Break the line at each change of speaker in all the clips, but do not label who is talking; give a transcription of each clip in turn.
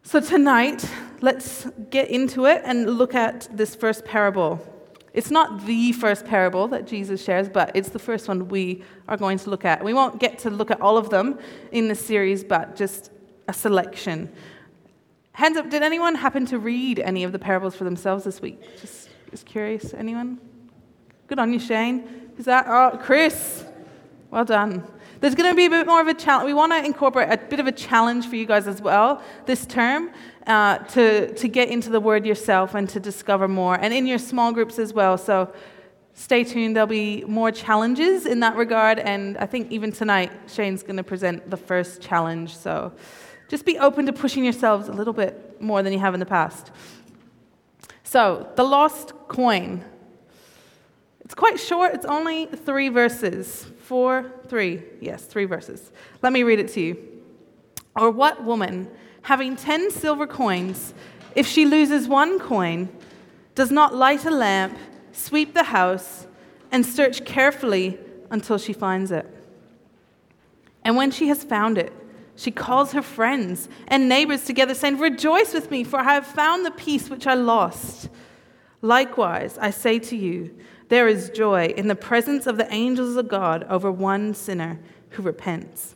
So tonight, let's get into it and look at this first parable. It's not the first parable that Jesus shares, but it's the first one we are going to look at. We won't get to look at all of them in this series, but just a selection. Hands up, did anyone happen to read any of the parables for themselves this week? Just curious, anyone? Good on you, Shane. Who's that? Oh, Chris. Well done. There's going to be a bit more of a challenge. We want to incorporate a bit of a challenge for you guys as well this term to get into the Word yourself and to discover more, and in your small groups as well. So stay tuned. There'll be more challenges in that regard, and I think even tonight Shane's going to present the first challenge. So just be open to pushing yourselves a little bit more than you have in the past. So the lost coin. It's quite short. It's only 3 verses. 3 verses. Let me read it to you. Or what woman, having 10 silver coins, if she loses 1 coin, does not light a lamp, sweep the house, and search carefully until she finds it? And when she has found it, she calls her friends and neighbors together, saying, "Rejoice with me, for I have found the piece which I lost." Likewise, I say to you, there is joy in the presence of the angels of God over one sinner who repents.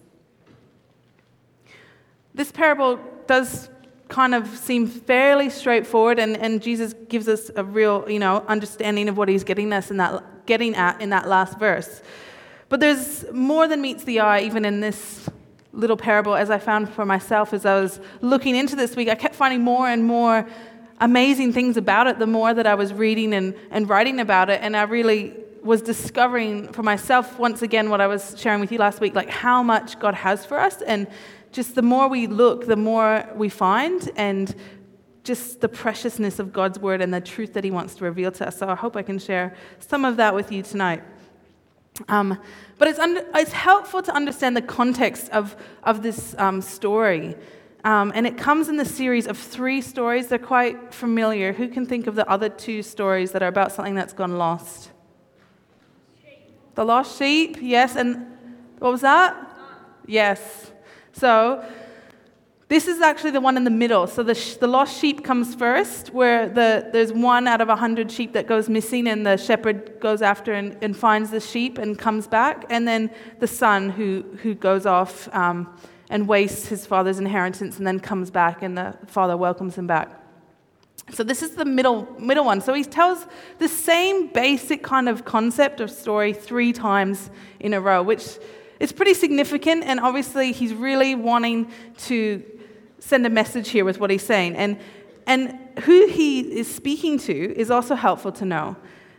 This parable does kind of seem fairly straightforward, and Jesus gives us a real, understanding of what he's getting at in that last verse. But there's more than meets the eye even in this little parable, as I found for myself as I was looking into this week. I kept finding more and more amazing things about it the more that I was reading and writing about it, and I really was discovering for myself once again what I was sharing with you last week, like how much God has for us, and just the more we look, the more we find, and just the preciousness of God's word and the truth that he wants to reveal to us. So I hope I can share some of that with you tonight. But it's helpful to understand the context of this story. And it comes in the series of 3 stories. They're quite familiar. Who can think of the other 2 stories that are about something that's gone lost? The lost sheep, yes. And what was that? Yes. So this is actually the one in the middle. So the lost sheep comes first, where there's 1 out of 100 sheep that goes missing, and the shepherd goes after and finds the sheep and comes back. And then the son who goes off and wastes his father's inheritance and then comes back, and the father welcomes him back. So this is the middle one. So he tells the same basic kind of concept of story 3 times in a row, which is pretty significant, and obviously he's really wanting to send a message here with what he's saying. And who he is speaking to is also helpful to know.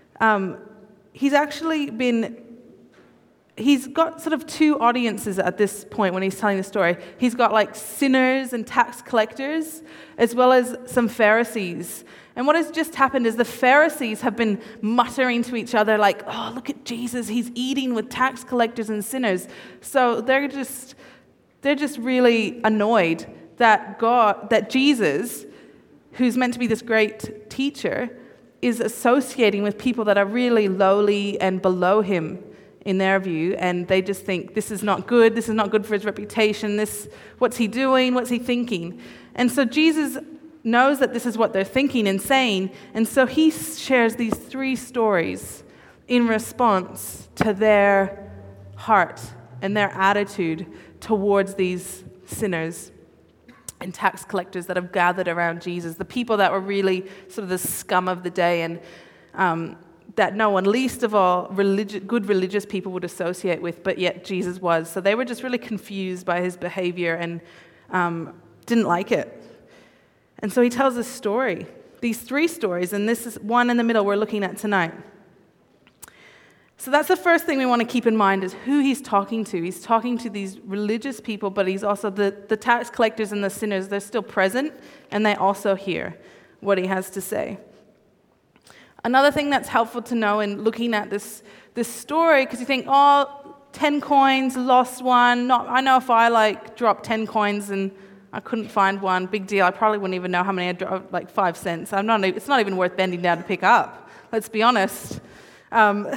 He's got sort of 2 audiences at this point when he's telling the story. He's got like sinners and tax collectors, as well as some Pharisees. And what has just happened is the Pharisees have been muttering to each other like, "Oh, look at Jesus, he's eating with tax collectors and sinners." So they're just really annoyed that Jesus, who's meant to be this great teacher, is associating with people that are really lowly and below him in their view, and they just think this is not good for his reputation, what's he doing, what's he thinking? And so Jesus knows that this is what they're thinking and saying, and so he shares these 3 stories in response to their heart and their attitude towards these sinners and tax collectors that have gathered around Jesus, the people that were really sort of the scum of the day, and that no one, least of all good religious people, would associate with, but yet Jesus was. So they were just really confused by his behavior and didn't like it. And so he tells this story, these 3 stories, and this is one in the middle we're looking at tonight. So that's the first thing we want to keep in mind, is who he's talking to. He's talking to these religious people, but he's also the tax collectors and the sinners. They're still present, and they also hear what he has to say. Another thing that's helpful to know in looking at this story, because you think, 10 coins, lost 1. I know if I dropped 10 coins and I couldn't find one, big deal. I probably wouldn't even know how many I dropped, like 5 cents. It's not even worth bending down to pick up. Let's be honest. But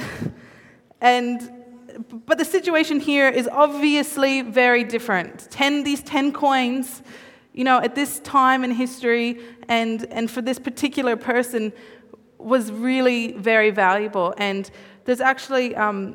the situation here is obviously very different. These 10 coins, at this time in history and for this particular person was really very valuable. And there's actually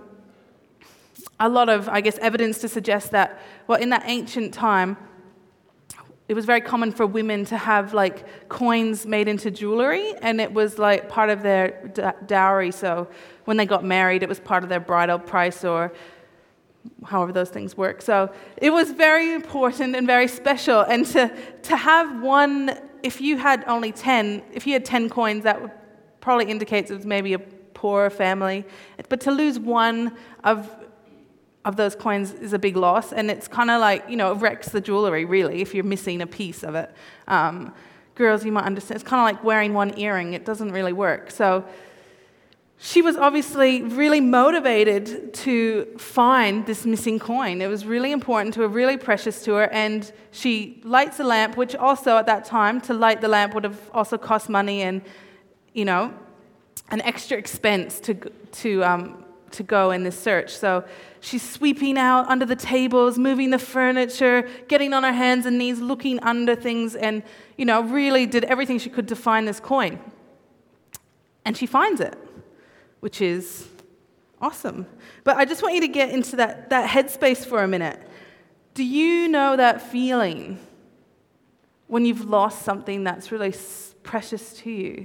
a lot of, I guess, evidence to suggest that, well, in that ancient time, it was very common for women to have like coins made into jewelry, and it was like part of their dowry. So when they got married, it was part of their bridal price, or however those things work. So it was very important and very special. And to have one, if you had 10 coins, that would probably indicates it was maybe a poor family. But to lose one of those coins is a big loss, and it's kind of like, it wrecks the jewelry, really, if you're missing a piece of it. Girls, you might understand, it's kind of like wearing one earring. It doesn't really work. So she was obviously really motivated to find this missing coin. It was really important to her, really precious to her, and she lights a lamp, which also at that time, to light the lamp would have also cost money and, an extra expense to go in this search. So she's sweeping out under the tables, moving the furniture, getting on her hands and knees, looking under things, and, really did everything she could to find this coin. And she finds it, which is awesome. But I just want you to get into that headspace for a minute. Do you know that feeling when you've lost something that's really precious to you?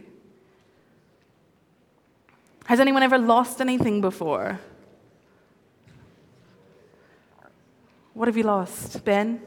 Has anyone ever lost anything before? What have you lost, Ben?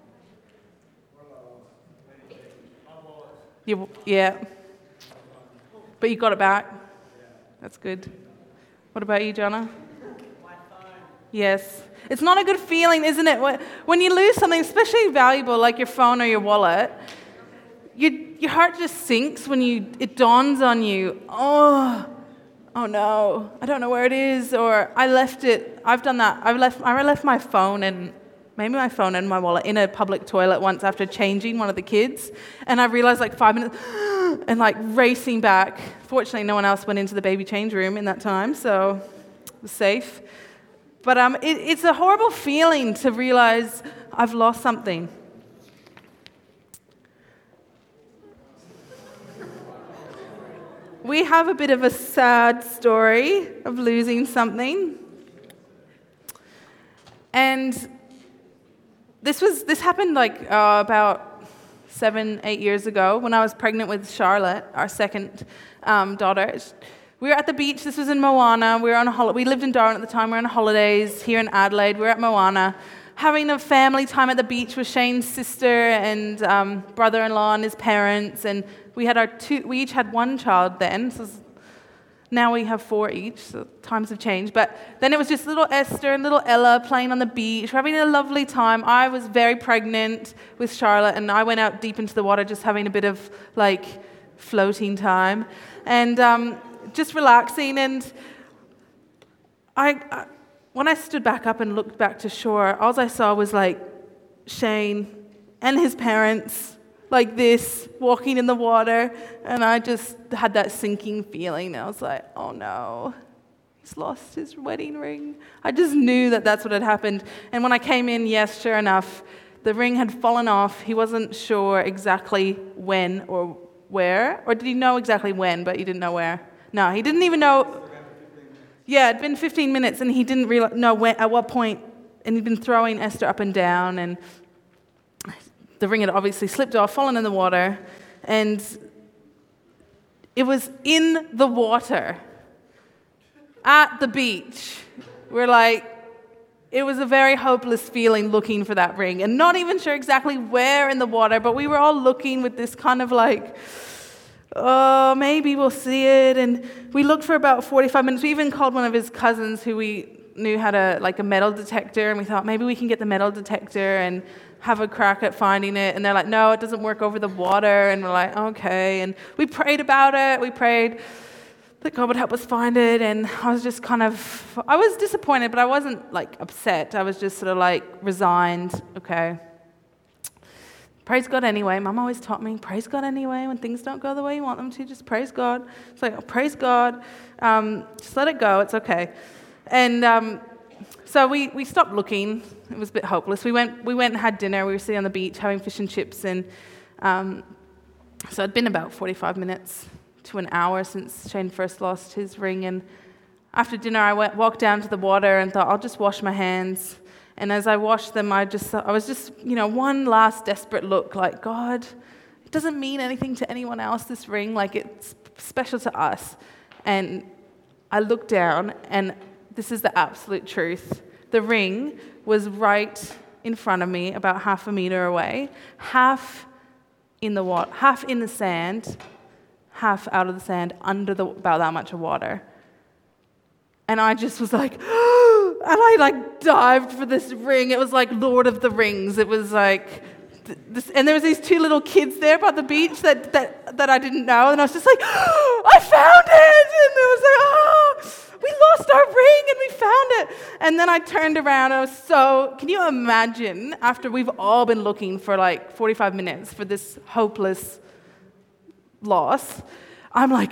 Yeah. But you got it back? That's good. What about you, Jonah?
My phone.
Yes. It's not a good feeling, isn't it? When you lose something, especially valuable, like your phone or your wallet, your heart just sinks when it dawns on you, oh no, I don't know where it is, or I left it. I've done that. I left my phone and my wallet in a public toilet once after changing one of the kids, and I realized like 5 minutes and like racing back. Fortunately, no one else went into the baby change room in that time, so it was safe. But it's a horrible feeling to realize I've lost something. We have a bit of a sad story of losing something. And this happened like about 7-8 years ago when I was pregnant with Charlotte, our second daughter. We were at the beach. This was in Moana. We were on a holiday. We lived in Darwin at the time. We were on holidays here in Adelaide. We were at Moana, having a family time at the beach with Shane's sister and brother-in-law and his parents. And we each had one child then. So now we have 4 each, so times have changed. But then it was just little Esther and little Ella playing on the beach. We're having a lovely time. I was very pregnant with Charlotte, and I went out deep into the water just having a bit of, like, floating time. And just relaxing. And when I stood back up and looked back to shore, all I saw was, like, Shane and his parents like this, walking in the water, and I just had that sinking feeling. I was like, oh no, he's lost his wedding ring. I just knew that that's what had happened. And when I came in, yes, sure enough, the ring had fallen off. He wasn't sure exactly when or where, or did he know exactly when, but he didn't know where? No, he didn't even know. Yeah, it'd been 15 minutes, and he didn't know when, at what point, and he'd been throwing Esther up and down, and the ring had obviously slipped off, fallen in the water, and it was in the water at the beach. It was a very hopeless feeling looking for that ring, and not even sure exactly where in the water, but we were all looking with this kind of like, oh, maybe we'll see it. And we looked for about 45 minutes. We even called one of his cousins who we knew had a metal detector, and we thought maybe we can get the metal detector and have a crack at finding it. And they're like, no, it doesn't work over the water. And we're like, okay. And we prayed about it. We prayed that God would help us find it. And I was just I was disappointed, but I wasn't like upset. I was just sort of like resigned. Okay. Praise God anyway. Mum always taught me, praise God anyway. When things don't go the way you want them to, just praise God. It's like, oh, praise God. Just let it go. It's okay. And So we stopped looking. It was a bit hopeless. We went and had dinner. We were sitting on the beach having fish and chips, and so it'd been about 45 minutes to an hour since Shane first lost his ring. And after dinner, I walked down to the water and thought, I'll just wash my hands. And as I washed them, I was just one last desperate look, like, God, it doesn't mean anything to anyone else, this ring, like it's special to us. And I looked down, and this is the absolute truth. The ring was right in front of me, about half a meter away, half in the water, half in the sand, half out of the sand, under about that much of water. And I just was like, and I dived for this ring. It was like Lord of the Rings. It was like this, and there was these two little kids there by the beach that I didn't know, and I was just like, I found it! And it was like, we lost our ring and we found it. And then I turned around and can you imagine, after we've all been looking for like 45 minutes for this hopeless loss, I'm like,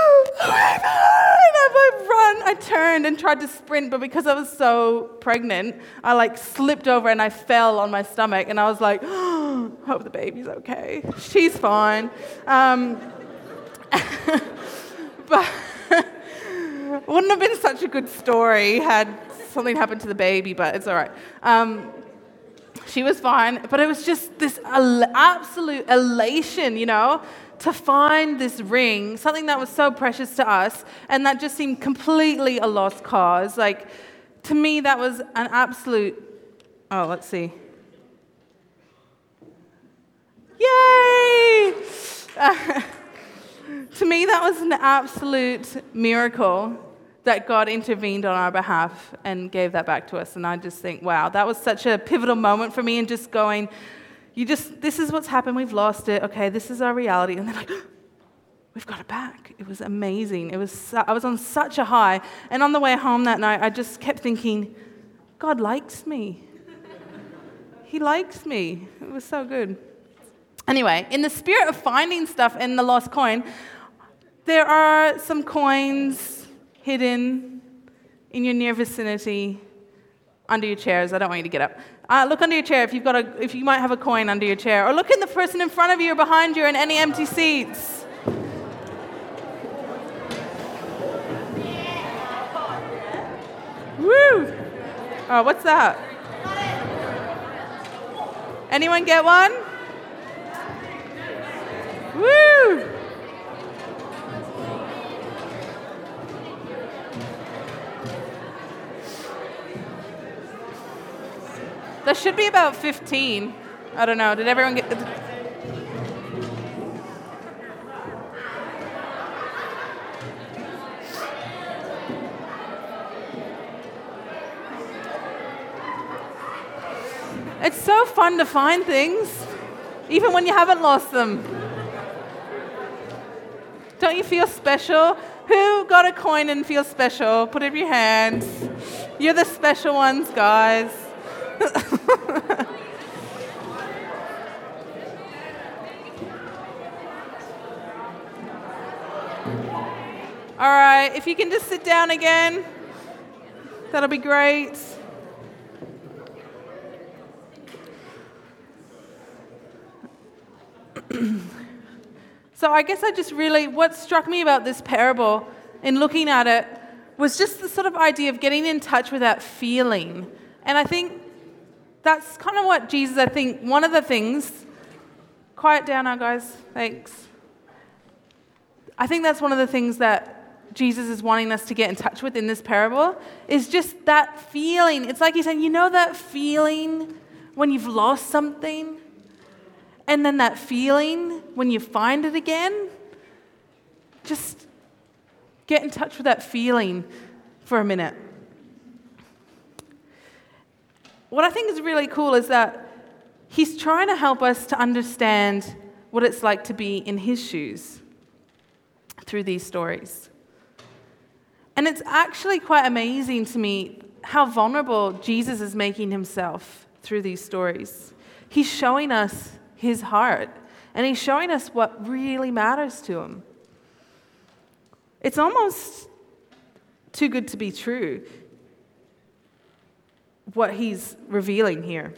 I turned and tried to sprint, but because I was so pregnant, I slipped over and I fell on my stomach, and I was like, hope the baby's okay. She's fine. But wouldn't have been such a good story had something happened to the baby, but it's all right. She was fine, but it was just this absolute elation, to find this ring, something that was so precious to us, and that just seemed completely a lost cause. To me, that was an absolute, let's see. Yay! To me, that was an absolute miracle that God intervened on our behalf and gave that back to us. And I just think, wow, that was such a pivotal moment for me, and just going, this is what's happened, we've lost it, okay, this is our reality. And then we've got it back. It was amazing. I was on such a high. And on the way home that night, I just kept thinking, God likes me. He likes me. It was so good. Anyway, in the spirit of finding stuff in the lost coin, there are some coins hidden in your near vicinity under your chairs. I don't want you to get up. Look under your chair if you might have a coin under your chair. Or look at the person in front of you or behind you and any empty seats. Woo! Oh, what's that? Anyone get one? Woo! There should be about 15. I don't know. Did everyone get... It's so fun to find things, even when you haven't lost them. Don't you feel special? Who got a coin and feels special? Put it in your hands. You're the special ones, guys. All right, if you can just sit down again, that'll be great. So I guess what struck me about this parable in looking at it was just the sort of idea of getting in touch with that feeling. And I think that's kind of what Jesus, one of the things, quiet down now, guys, thanks. I think that's one of the things that Jesus is wanting us to get in touch with in this parable, is just that feeling. It's like he's saying, that feeling when you've lost something, and then that feeling when you find it again? Just get in touch with that feeling for a minute. What I think is really cool is that he's trying to help us to understand what it's like to be in his shoes through these stories. And it's actually quite amazing to me how vulnerable Jesus is making himself through these stories. He's showing us his heart, and he's showing us what really matters to him. It's almost too good to be true. what he's revealing here.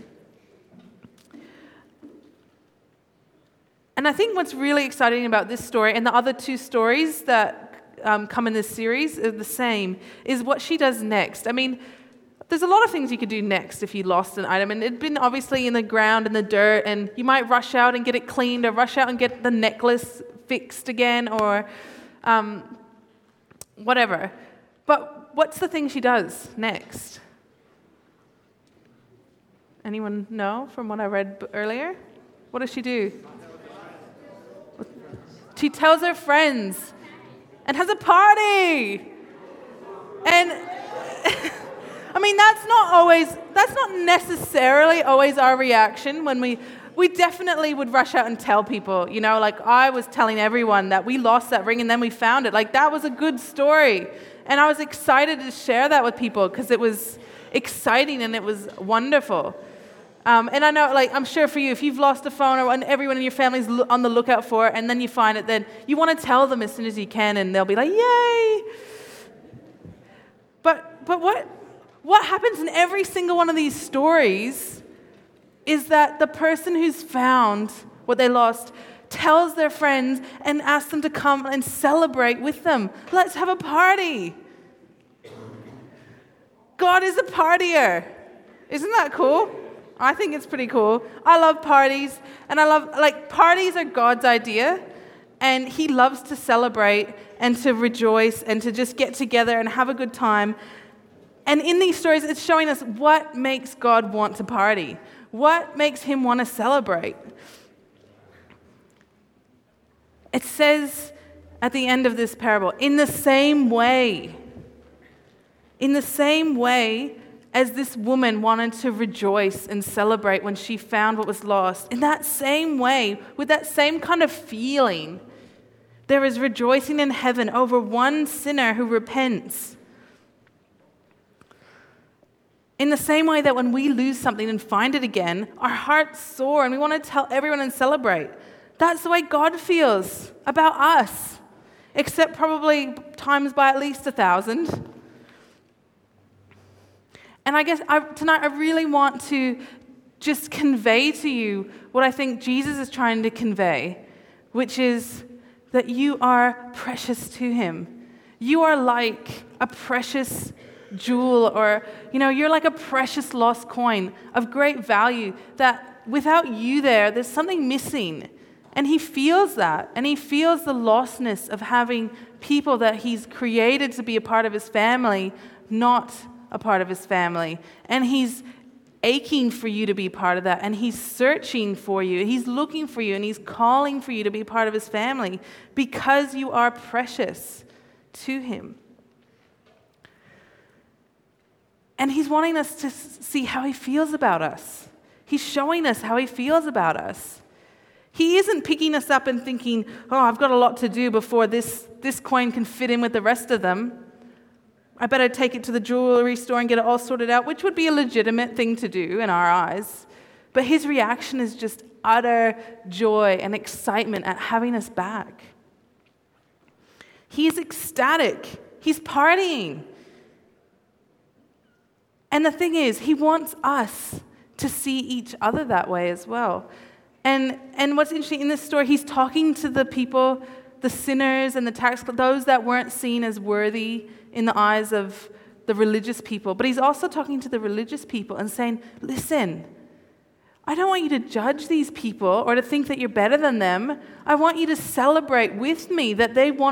And I think what's really exciting about this story and the other two stories that come in this series are the same, is what she does next. I mean, there's a lot of things you could do next if you lost an item, and it'd been obviously in the ground, in the dirt, and you might rush out and get it cleaned, or rush out and get the necklace fixed again, or whatever. But what's the thing she does next? Anyone know from what I read earlier? What does she do? She tells her friends and has a party. And I mean, that's not necessarily always our reaction when we definitely would rush out and tell people, like I was telling everyone that we lost that ring and then we found it. Like, that was a good story. And I was excited to share that with people because it was exciting and it was wonderful. And I know, I'm sure for you, if you've lost a phone or everyone in your family's on the lookout for it, and then you find it, then you want to tell them as soon as you can, and they'll be like, yay! But what happens in every single one of these stories is that the person who's found what they lost tells their friends and asks them to come and celebrate with them. Let's have a party. God is a partier. Isn't that cool? I think it's pretty cool. I love parties, and parties are God's idea, and He loves to celebrate and to rejoice and to just get together and have a good time. And in these stories, it's showing us what makes God want to party, what makes Him want to celebrate. It says at the end of this parable, in the same way as this woman wanted to rejoice and celebrate when she found what was lost, in that same way, with that same kind of feeling, there is rejoicing in heaven over one sinner who repents. In the same way that when we lose something and find it again, our hearts soar and we want to tell everyone and celebrate. That's the way God feels about us, except probably times by at least 1,000. And I guess tonight I really want to just convey to you what I think Jesus is trying to convey, which is that you are precious to Him. You are like a precious jewel, or, you're like a precious lost coin of great value that without you there's something missing. And He feels that. And He feels the lostness of having people that He's created to be a part of His family not a part of His family. And He's aching for you to be part of that. And He's searching for you. He's looking for you. And He's calling for you to be part of His family because you are precious to Him. And He's wanting us to see how He feels about us. He's showing us how He feels about us. He isn't picking us up and thinking, I've got a lot to do before this coin can fit in with the rest of them. I better take it to the jewelry store and get it all sorted out, which would be a legitimate thing to do in our eyes. But His reaction is just utter joy and excitement at having us back. He's ecstatic. He's partying. And the thing is, He wants us to see each other that way as well. And what's interesting in this story, He's talking to the people, the sinners and those that weren't seen as worthy in the eyes of the religious people. But He's also talking to the religious people and saying, listen, I don't want you to judge these people or to think that you're better than them. I want you to celebrate with me that they want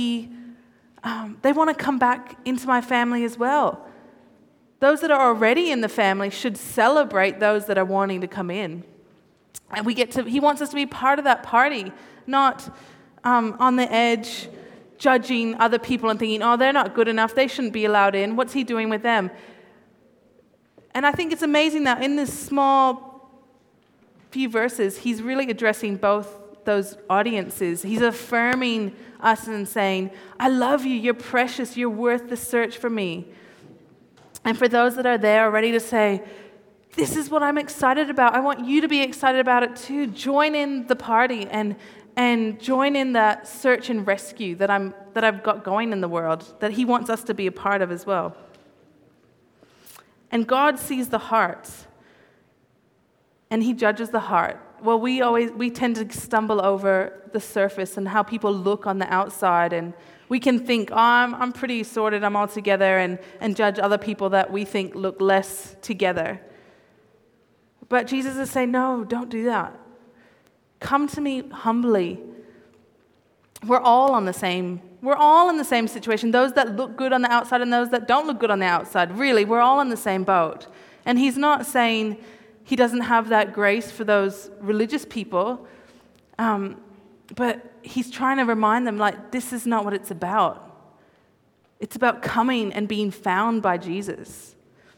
to come back into my family as well. Those that are already in the family should celebrate those that are wanting to come in. And He wants us to be part of that party, not on the edge, judging other people and thinking, they're not good enough, they shouldn't be allowed in. What's He doing with them? And I think it's amazing that in this small few verses, He's really addressing both those audiences. He's affirming us and saying, I love you, you're precious, you're worth the search for me. And for those that are there ready to say, this is what I'm excited about, I want you to be excited about it too. Join in the party and join in that search and rescue that I've got going in the world, that He wants us to be a part of as well. And God sees the heart, and he judges the heart. Well, we tend to stumble over the surface and how people look on the outside, and we can think, oh, I'm pretty sorted, I'm all together, and judge other people that we think look less together. But Jesus is saying, no, don't do that. Come to me humbly. We're all in the same situation. Those that look good on the outside and those that don't look good on the outside. Really, we're all in the same boat. And he's not saying he doesn't have that grace for those religious people, but he's trying to remind them, like, this is not what it's about. It's about coming and being found by Jesus.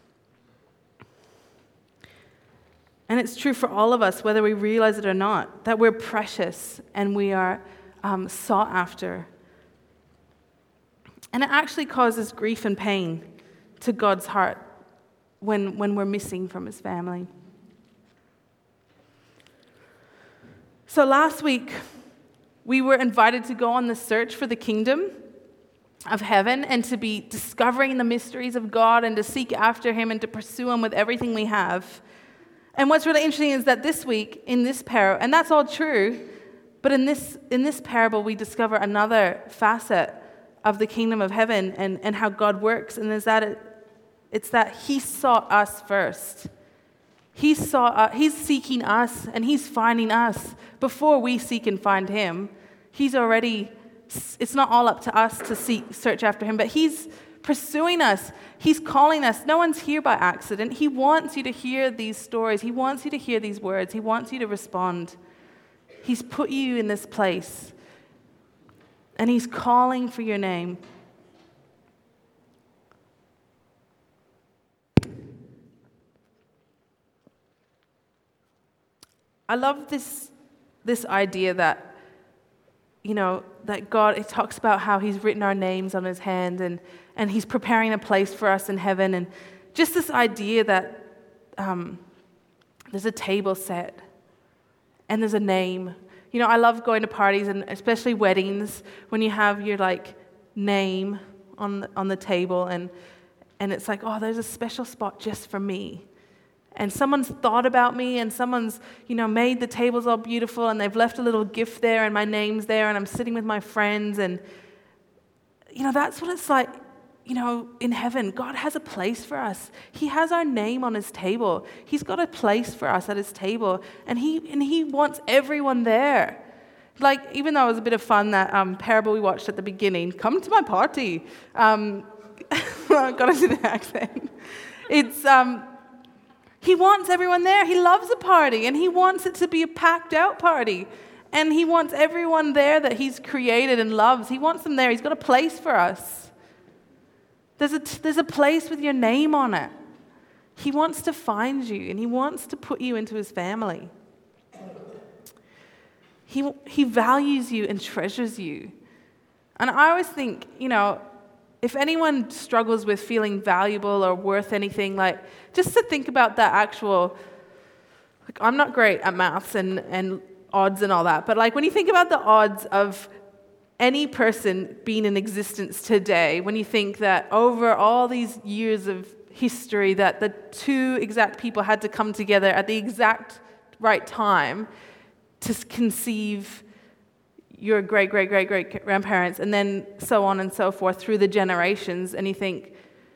And it's true for all of us, whether we realize it or not, that we're precious and we are sought after. And it actually causes grief and pain to God's heart when we're missing from his family. So last week, we were invited to go on the search for the kingdom of heaven and to be discovering the mysteries of God and to seek after him and to pursue him with everything we have. And what's really interesting is that this week, in this parable, and that's all true, but in this parable, we discover another facet of the kingdom of heaven and how God works, and it's that he sought us first. He's seeking us, and he's finding us before we seek and find him. It's not all up to us to search after him, but he's pursuing us. He's calling us. No one's here by accident. He wants you to hear these stories. He wants you to hear these words. He wants you to respond. He's put you in this place, and he's calling for your name. I love this idea that, that God, it talks about how he's written our names on his hand and he's preparing a place for us in heaven. And just this idea that there's a table set and there's a name. I love going to parties and especially weddings when you have your name on the table and it's like, oh, there's a special spot just for me. And someone's thought about me, and someone's, made the tables all beautiful, and they've left a little gift there, and my name's there, and I'm sitting with my friends, and, that's what it's like, in heaven. God has a place for us. He has our name on his table. He's got a place for us at his table, and he wants everyone there. Even though it was a bit of fun, that parable we watched at the beginning, come to my party. I've got to do the accent. It's... He wants everyone there. He loves a party, and he wants it to be a packed-out party. And he wants everyone there that he's created and loves. He wants them there. He's got a place for us. There's a place with your name on it. He wants to find you, and he wants to put you into his family. He values you and treasures you. And I always think, if anyone struggles with feeling valuable or worth anything, just to think about that actual, I'm not great at maths and odds and all that, but when you think about the odds of any person being in existence today, when you think that over all these years of history that the two exact people had to come together at the exact right time to conceive your great-great-great-great-grandparents, and then so on and so forth through the generations, and you think,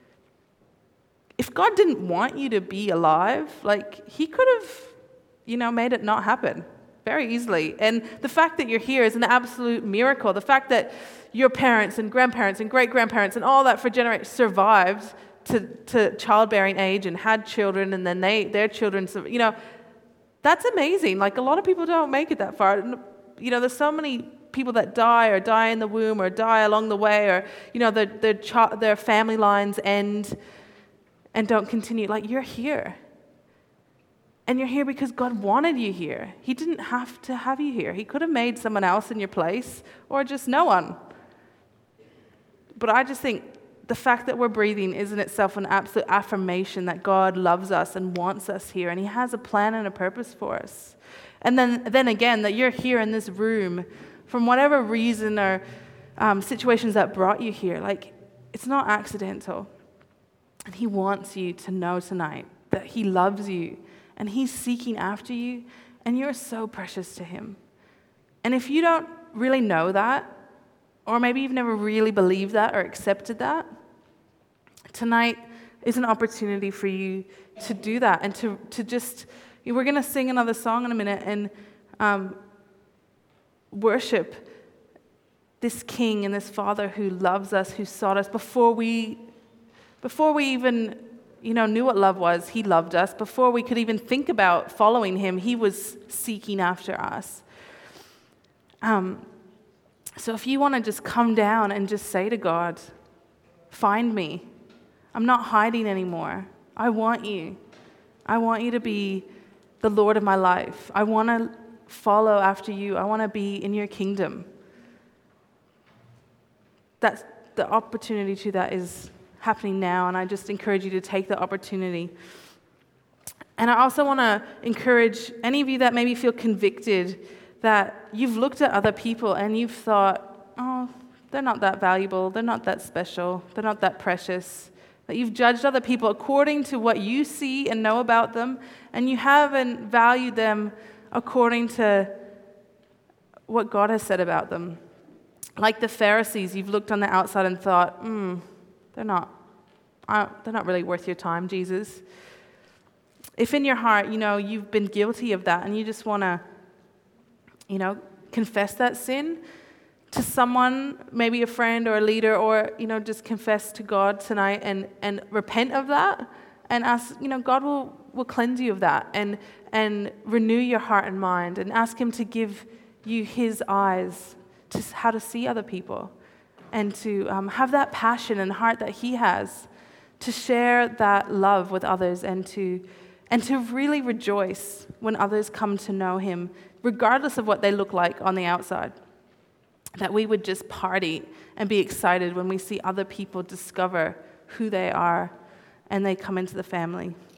if God didn't want you to be alive, he could have, made it not happen very easily. And the fact that you're here is an absolute miracle. The fact that your parents and grandparents and great-grandparents and all that for generations survived to childbearing age and had children, and then their children, that's amazing. A lot of people don't make it that far. There's so many people that die in the womb or die along the way, or, their family lines end and don't continue. You're here. And you're here because God wanted you here. He didn't have to have you here. He could have made someone else in your place or just no one. But I just think the fact that we're breathing is in itself an absolute affirmation that God loves us and wants us here, and he has a plan and a purpose for us. And then again, that you're here in this room from whatever reason or situations that brought you here. It's not accidental. And he wants you to know tonight that he loves you and he's seeking after you, and you're so precious to him. And if you don't really know that, or maybe you've never really believed that or accepted that, tonight is an opportunity for you to do that and to just, we're going to sing another song in a minute and worship this King and this Father who loves us, who sought us before we even knew what love was. He loved us. Before we could even think about following him, he was seeking after us. So if you want to just come down and just say to God, find me. I'm not hiding anymore. I want you. I want you to be the Lord of my life. I want to follow after you. I want to be in your kingdom. That's the opportunity to that is happening now, and I just encourage you to take the opportunity. And I also want to encourage any of you that maybe feel convicted that you've looked at other people and you've thought, oh, they're not that valuable, they're not that special, they're not that precious, that you've judged other people according to what you see and know about them, and you haven't valued them according to what God has said about them. Like the Pharisees, you've looked on the outside and thought, they're not really worth your time, Jesus. If in your heart, you've been guilty of that and you just want to, confess that sin to someone, maybe a friend or a leader, or, just confess to God tonight and repent of that and ask, God will cleanse you of that and renew your heart and mind and ask him to give you his eyes to how to see other people and to have that passion and heart that he has to share that love with others and to really rejoice when others come to know him, regardless of what they look like on the outside. That we would just party and be excited when we see other people discover who they are and they come into the family.